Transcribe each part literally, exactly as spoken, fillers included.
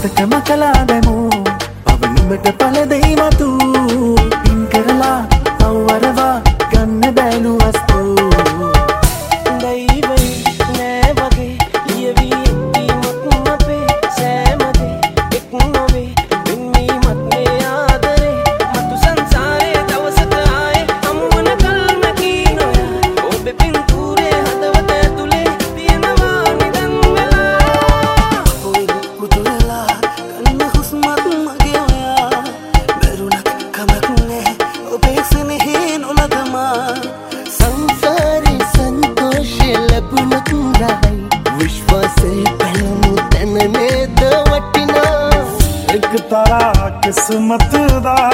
මතකම කලා දැමු පවනුමට පල දෙයි මතු පින් කරලා අවවරවා ගන්න බැලු වස්තු දෛවයි නෑ වගේ ලියවී ඇත්තීමත් අපේ සෑමදේ එක් නොවේ වෙන්වීමත් මේ ආදරේ මතු සංසාරේ දවසක ආයේ හමුවන කල්ම කී නොයා ඔබේ පින්තූරේ හදවත ඇතුලේ තියෙනවා නිදන් වෙලා ඔය කුතු වෙලා කන්න හුස්මත් මගේ ඔයා බැරුණත් කමක් නෑ ඔබේ සෙනෙහේ නොලගමා සංසාරේ සන්තෝෂය ලැබුණත් රහයි විශ්වාසයේ පළමු තැන නේද වටිනා एक तारा किस्मत दा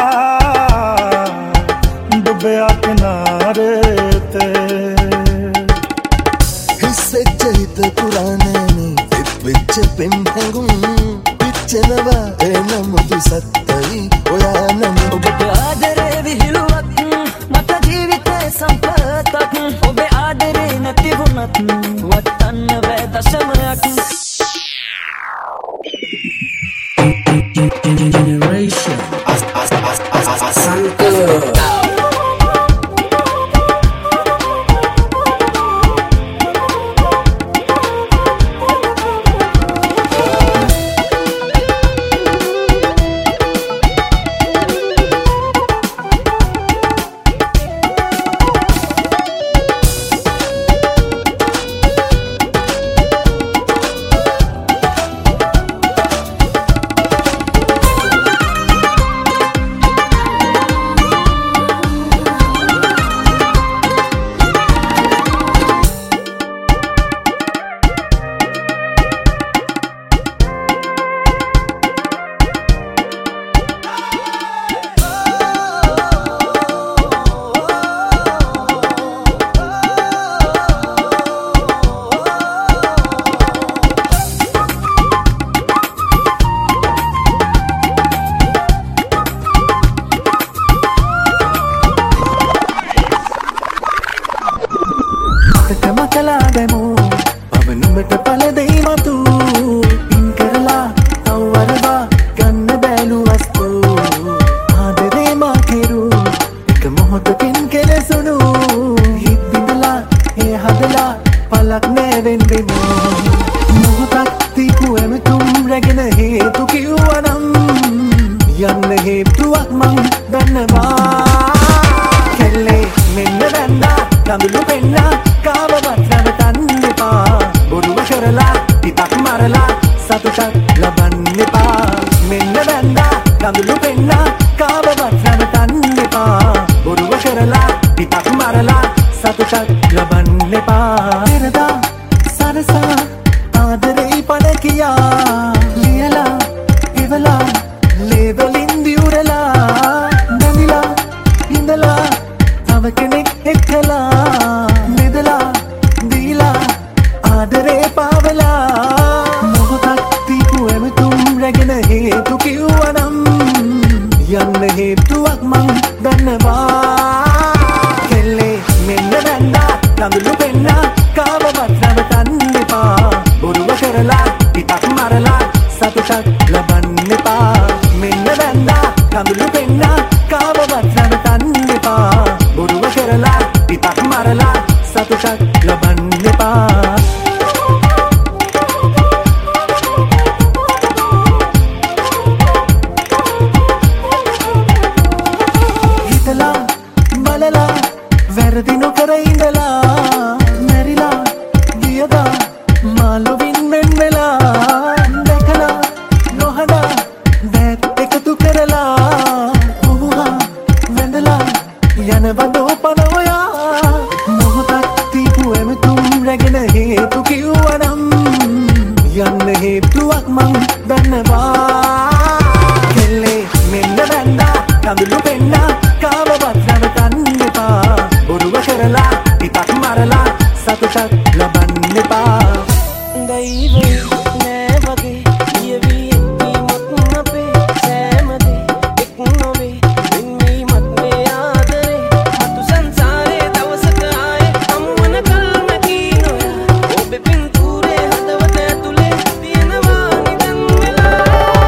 डुबया किनारे ते हिस्से चहित पुराने विच पिन हंगुम पिचनवा ए नमुदु सत्तई ओया नम ඔබට ආදරේ විහිළුවක් මට ජීවිතේ සම්පතක් ඔබේ ආදරේ නැති වුණත් වටන්න බෑ දශමයක් Generation Asante මතකම කලා දැමු පවනුමට පල දෙයි මතු පින් කරලා අවවරවා ගන්න බැලු වස්තු ආදරේ මා කෙරු එක මොහොතකින් කෙලසුණු හිත් බිඳලා ඒ හදලා පලක් නෑවෙන් වෙමු මොහොතක් තිබු ඇමතුම් රැගෙන හේතු කිව්වනම් යන්න හේතුවක් මං දන්නවා කෙල්ලේ මෙන්න දැන්නා කඳුළු පෙන්නා කාවවත් නැවතන්න එපා බොරුව කරලා පිටක් මරලා සතුටක් ලබන්න එපා මෙන්න දැන්නා කඳුළු පෙන්නා කාවවත් නැවතන්න එපා බොරුව කරලා පිටක් මරලා සතුටක් ලබන්න එපා පෙරදා සරසා ආදරේ පණ කියා ලියලා ඉවලා ලේවලින් දියුරලා නැමිලා ඉඳලා තව කෙනෙක් එක්කලා මෙදලා දීලා ආදරේ පාවලා මොහොතක් තිබු ඇමතුම් රැගෙන හේතු කිව්වනම් යන්න හේතුවක් මං දන්නවා කෙල්ලේ මෙන්න දැන්නා කඳුළු පෙන්නා කාවවත් නැවතන්න එපා බොරුව කරලා පිටක් මරලා සතුටක් ලබන්න එපා මෙන්න දැන්නා කඳුළු පෙන්නා කාවවත් නැවතන්න එපා බොරුව කරලා පිටක් මරලා සතුටක් ලබන්න එපා හිතලා බලලා වැරදි නොකර ඉඳලා මැරිලා ගියදා මාළුවින් මෙන් වෙලා දැකලා නොහඩා දැත් එකතු කරලා ඔහුහා වැඳලා යනවදෝ පනවයා මොහොතක් තිබු ඇමතුම් රැගෙන හේතු කිව්වනම් යන්න හේතුවක් මං දන්නවා කෙල්ලේ මෙන්න දැන්නා කඳුළු පෙන්නා කාවවත් නැවතන්න එපා බොරුව කරලා පිටක් මරලා සතුටක් ලබන්න එපා දෛවයි නෑ වගේ ලියවී ඇත්තීමත් අපේ සෑමදේ එක් නොවේ වෙන්වීමත් මේ ආදරේ මතු සංසාරේ දවසක ආයේ හමුවන කල්ම කී නොයා ඔබේ පින්තූරේ හදවත ඇතුලේ තියෙනවා නිදන් වෙලා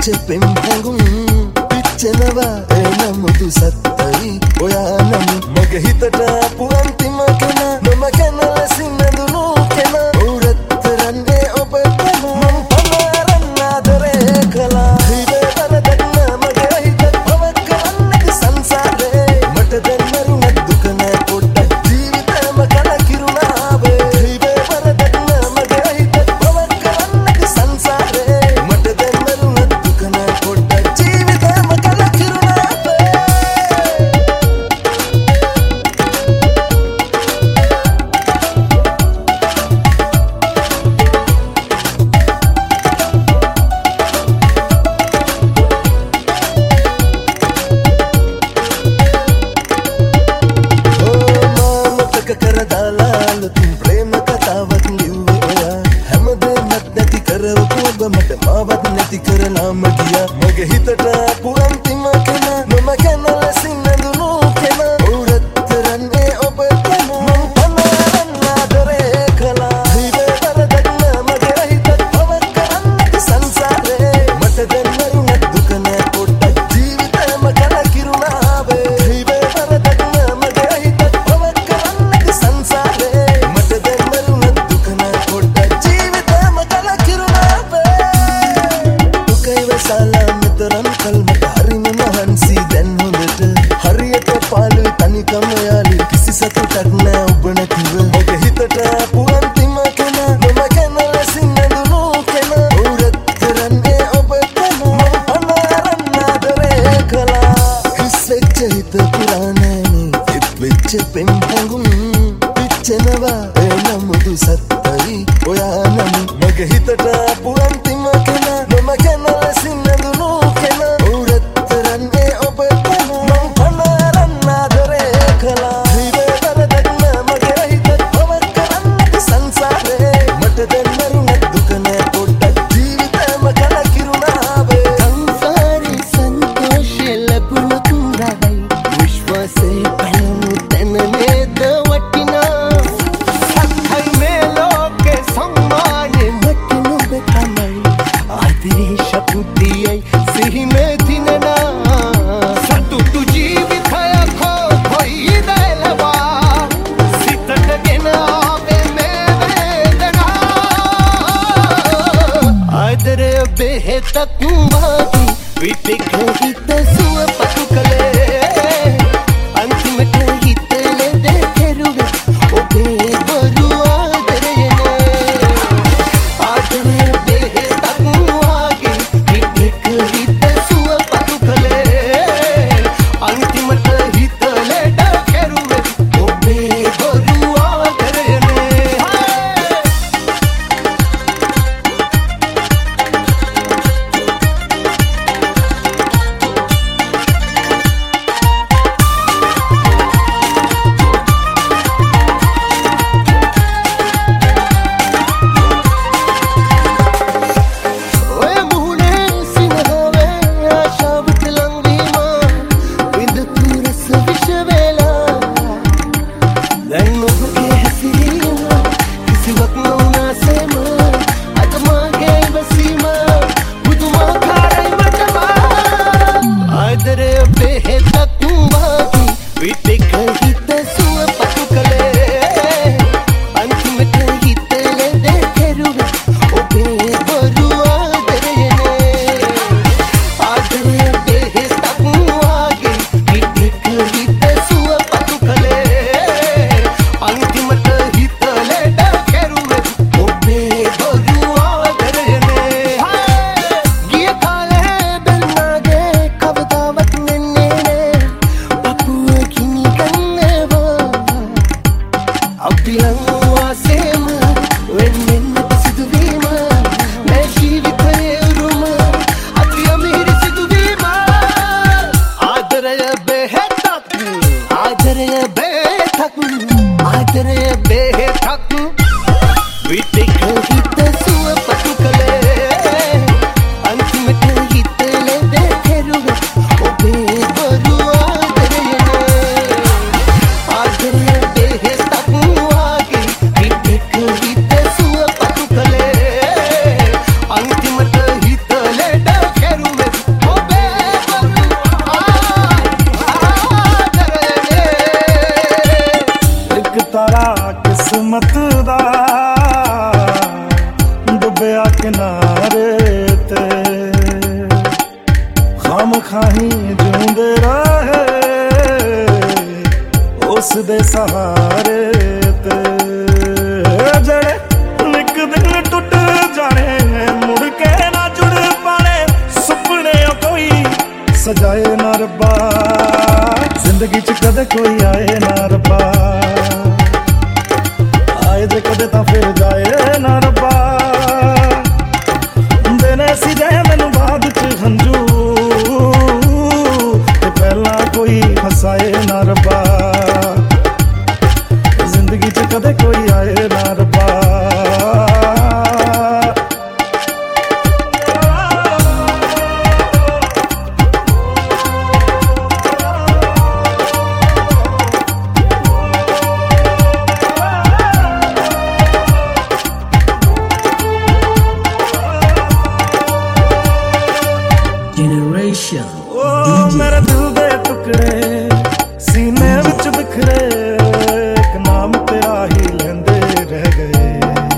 පෙම් හැඟුම් පිච්චෙනවා එනමුදු සත්තයි ඔයා නම් මගේ හිතට ආපු අන්තිම කෙනා මම ගැන ලෙසින් නැඳුණු කෙනා උරතරන්නේ ඔබ මම පමාරන්න ආදරේ කළා හිතේ වරදක්න මගේ හිත පවක් කරන්නද සංසාරේ මට දැන් මරුණත් දුක නෑ පොඩ්ඩක් ජීවිතේම කලකිරුණා වේ හිතේ වරදක්න මගේ හිත පවක් කරන්නද සංසාරේ මට දැන් මරුණත් දුක නෑ පොඩ්ඩක් ජීවිතේම කලකිරුණා වේ ප්‍රේම කතාවක් ලිව්වේ ඔයා හැමදේමත් නැති කරවපු ඔබ මට මාවත් නැති කරලාම ගියා මගේ හිතට ආපු අන්තිම කෙනා මම ගැන ලෙසින් නැඳුණු කෙනා උරතරන්නේ ඔබ කෙනා මම පමාරන්න ආදරේ කළා හිතේ වරදක්න මගේ හිත පවක් කරන්නද සංසාරේ මට දැන් මරුණත් දුක නෑ පොඩ්ඩක් ජීවිතේම කලකිරුණා වේ හිතේ වරදක්න මගේ හිත පවක් කරන්නද සංසාරේ මට දැන් මරුණත් දුක නෑ පොඩ්ඩක් ජීවිතේම කලකිරුණා වේ දුකයි වසලා මෙතරම් කල්මට හරිම මහන්සි දැන් හොඳට හරියට පාළුයි තනිකම යාලි කිසි සතුටක් නෑ ඔබ නැතිව මගේ හිතට ආපු අන්තිම කෙනා මම ගැන ලෙසින් නැඳුණු කෙනා උරතරන්නේ ඔබ කෙනා මම පමාරන්න ආදරේ කළා හිස් වෙච්ච හිත පුරාණෑනේ හිත් වෙච්ච පෙම් හැඟුම් පිච්චෙනවා එනමුදු සත්තයි ඔයා නම් මගේ හිතට ආපු අන්තිම කෙනා මම ගැන ලෙසින් නැඳුණු කෙනා උරතරන්නේ ඔබ කෙනා මම පමාරන්න ආදරේ කළා හිතේ වරදක්න මගේ හිත පවක් කරන්නද සංසාරේ මට දැන් මරුණත් දුක නෑ පොඩ්ඩක් ජීවිතේම කලකිරුණා වේ සංසාරේ සන්තෝෂය ලැබුණු තුරයි විශ්වාසය පැනමු තැන නේද වටිනා සත්‍යයි මේ ලෝකේ සම්මානේ මට නුඹ තමයි ආදරේ ශක්තියයි සිහිනේ දිනනා සතුටු ජීවිතයක් හෝ කොයිද එළවා සිතට ගෙන ආවේ මේ වේදනා ආදරය බෙහෙතක් වාගේ විටික හිත සුවපත් කළේ අන්තිමට හිත ලෙඩ කෙරුවේ ඔබේ බොරු ආදරයනේ ආදරය බෙහෙතක් වාගේ විටික හිත සුවපත් කළේ අන්තිමට හිත ලෙඩ කෙරුවේ ඔබේ බොරු ආදරයනේ ඔය මුහුණේ සිනහවේ ආශාවට ලංවීම විඳපු රස විෂ වේලා දැන් ඔබගේ හැසිරීම කිසිවක් නොවුනාසේම අද මාගේ ඉවසීම පුදුමාකාරයි මටම ආදරය බෙහෙතක් වාගේ විටික හිත සුවපත් කළේ අන්තිමට හිත ලෙඩ කෙරුවේ ඔබේ බොරු ආදරයනේ ආදරය බෙහෙතක් වාගේ විටික හිත සුවපත් කළේ අන්තිමට හිත ලෙඩ කෙරුවේ ඔබේ බොරු ආදරයනේ ගිය කාලේ බැලුනාගේ කවදාවත් නෙන්නේ නෑ පපුව කිනි ගන්නේවා අපි ලං වාසේම වෙන් වෙන්නට සිදුවීම මේ ජීවිතයේ උරුම අති අමිහිරි සිදුවීම ආදරය බෙහෙතක් ආදරය බෙහෙතක් ආදරය බෙහෙතක් විටික හිත සුවපත් කළේ අන්තිමට හිත ලෙඩ කෙරුවේ ඔබේ බොරු ආදරයනේ ආදරය බෙහෙතක් වාගේ විටික හිත සුවපත් කළේ අන්තිමට හිත ලෙඩ කෙරුවේ डुबया किनारे ते खाम खाही जूंदे रहे उस दे सहारे ते जड़े निक दिल टुट जाने मुड़ के ना जुड़ पाने सुपने कोई सजाए ना रब्बा जिंदगी च कदे कोई आए ना रब्बा आए जे कदे तां फिर जाए ना रब्बा देने सी जाए मैनू बाद च हंजू ते पहला कोई हसाए ना रब्बा जिंदगी च कदे कोई आए ना रब्बा Generation ओ मेरे दिल दे टुकड़े सीने विच बिखरे एक नाम तेरा ही लेंदे रह गए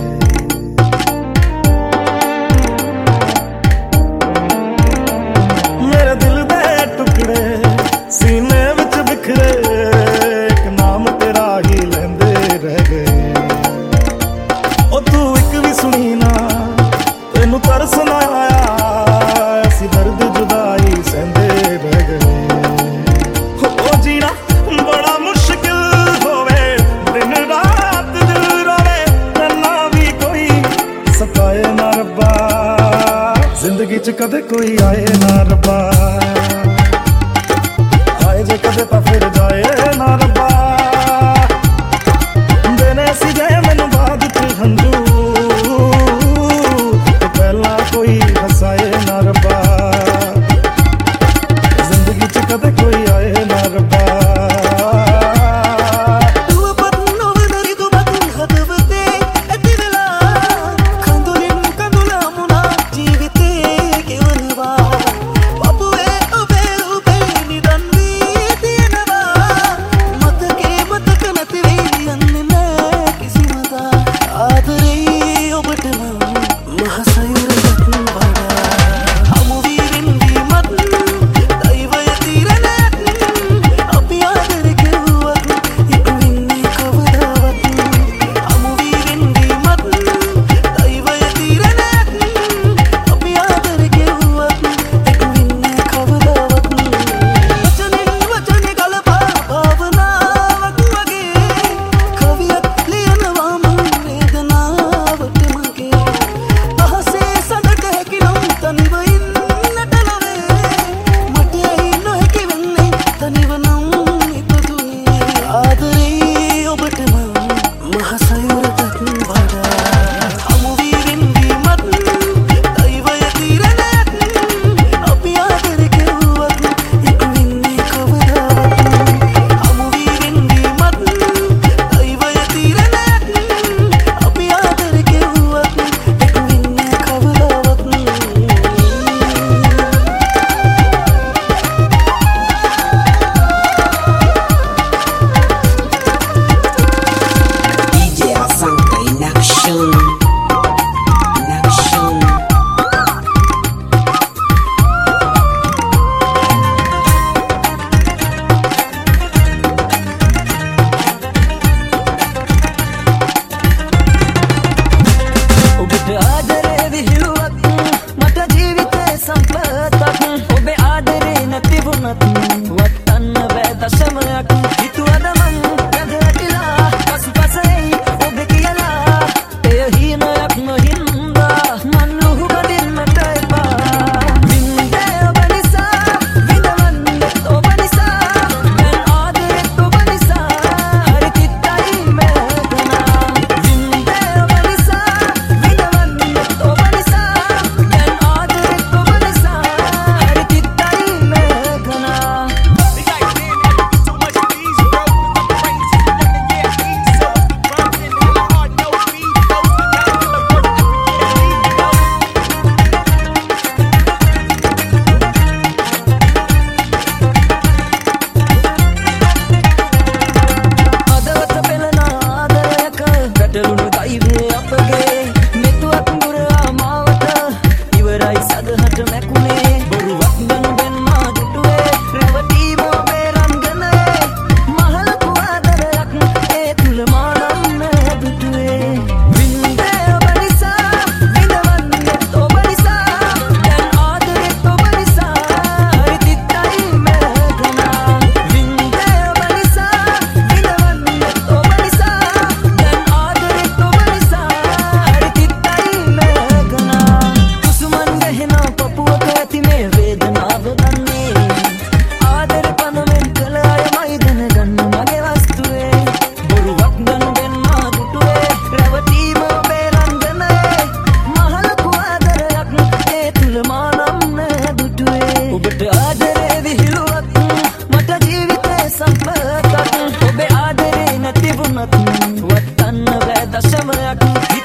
मेरे दिल दे टुकड़े सीने विच बिखरे एक नाम तेरा ही लेंदे रह गए ओ तू एक भी सुनी ना तेनू तरस ना आया ऐसी दर्द जुदाई सहंदे रह गए ओ जीना बड़ा मुश्किल होवे दिन रात दिल रोवे ना भी कोई सताए ना रब्बा जिंदगी च कदे कोई आए ना रब्बा आए जे कदे तां फिर जाए ना रब्बा देने सी जाए मैनू बाद च हंजू ते पहला कोई हसाए ना रब्बा जिंदगी च कदे कोई आए ना रब्बा Babu e o vero bene dan vi ti na va ගන්න බෑ දශමයක්